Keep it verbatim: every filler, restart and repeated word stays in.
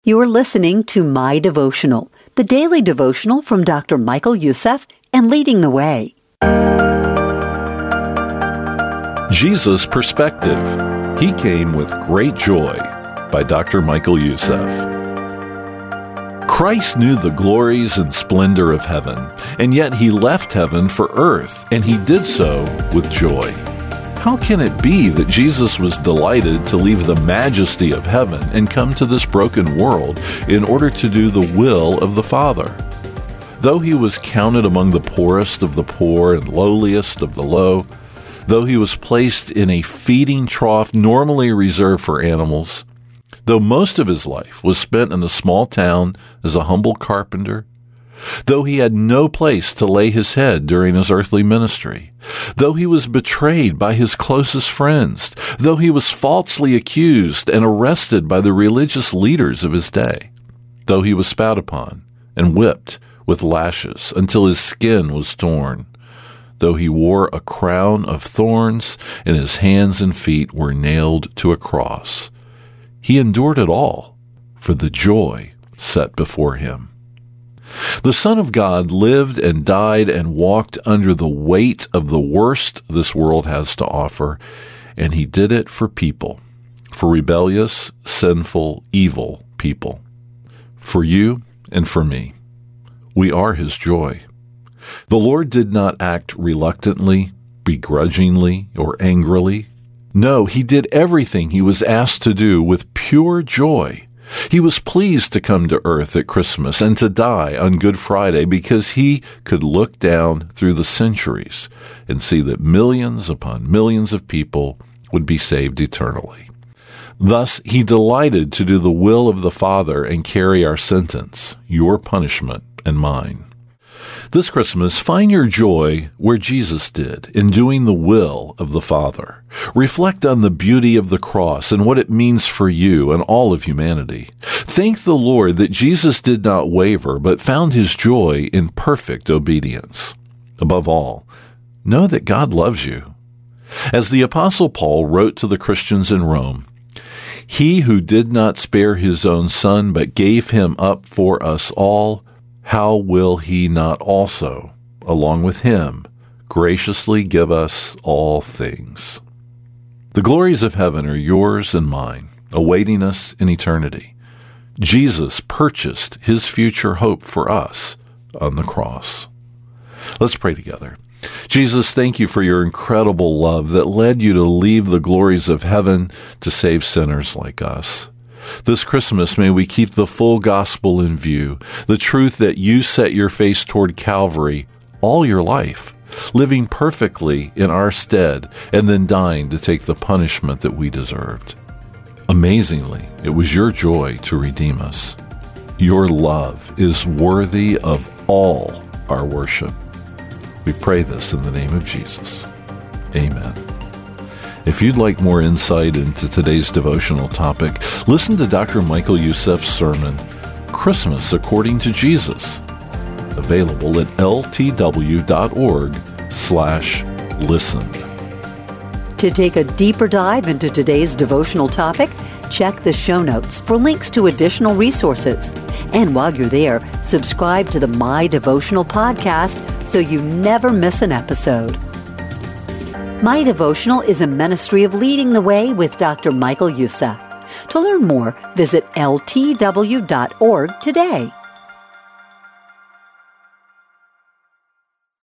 You are listening to My Devotional, the daily devotional from Doctor Michael Youssef and Leading the Way. Jesus' Perspective. He Came with Great Joy by Doctor Michael Youssef. Christ knew the glories and splendor of heaven, and yet he left heaven for earth, and he did so with joy. How can it be that Jesus was delighted to leave the majesty of heaven and come to this broken world in order to do the will of the Father? Though he was counted among the poorest of the poor and lowliest of the low, though he was placed in a feeding trough normally reserved for animals, though most of his life was spent in a small town as a humble carpenter, though he had no place to lay his head during his earthly ministry, though he was betrayed by his closest friends, though he was falsely accused and arrested by the religious leaders of his day, though he was spat upon and whipped with lashes until his skin was torn, though he wore a crown of thorns and his hands and feet were nailed to a cross, he endured it all for the joy set before him. The Son of God lived and died and walked under the weight of the worst this world has to offer, and he did it for people, for rebellious, sinful, evil people, for you and for me. We are his joy. The Lord did not act reluctantly, begrudgingly, or angrily. No, he did everything he was asked to do with pure joy. He was pleased to come to earth at Christmas and to die on Good Friday because he could look down through the centuries and see that millions upon millions of people would be saved eternally. Thus, he delighted to do the will of the Father and carry our sentence, your punishment and mine. This Christmas, find your joy where Jesus did, in doing the will of the Father. Reflect on the beauty of the cross and what it means for you and all of humanity. Thank the Lord that Jesus did not waver, but found his joy in perfect obedience. Above all, know that God loves you. As the Apostle Paul wrote to the Christians in Rome, "He who did not spare his own son, but gave him up for us all, how will he not also, along with him, graciously give us all things?" The glories of heaven are yours and mine, awaiting us in eternity. Jesus purchased his future hope for us on the cross. Let's pray together. Jesus, thank you for your incredible love that led you to leave the glories of heaven to save sinners like us. This Christmas, may we keep the full gospel in view, the truth that you set your face toward Calvary all your life, living perfectly in our stead, and then dying to take the punishment that we deserved. Amazingly, it was your joy to redeem us. Your love is worthy of all our worship. We pray this in the name of Jesus. Amen. If you'd like more insight into today's devotional topic, listen to Doctor Michael Youssef's sermon, Christmas According to Jesus, available at ltw.org slash listen. To take a deeper dive into today's devotional topic, check the show notes for links to additional resources. And while you're there, subscribe to the My Devotional podcast so you never miss an episode. My Devotional is a ministry of Leading the Way with Doctor Michael Youssef. To learn more, visit L T W dot org today.